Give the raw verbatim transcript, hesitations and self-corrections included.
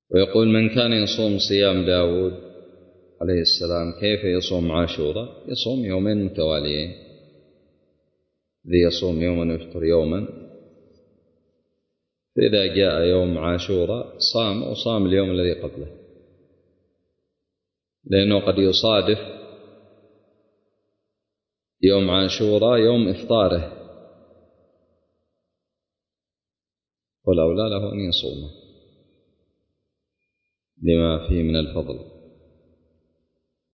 ويقول: من كان يصوم صيام داود عليه السلام كيف يصوم عاشوراء؟ يصوم يومين متواليين، ذي يصوم يوما ويفطر يوما، فإذا جاء يوم عاشوراء صام وصام اليوم الذي قبله، لأنه قد يصادف يوم عاشوراء يوم إفطاره، والأولى له أن يصومه لما فيه من الفضل.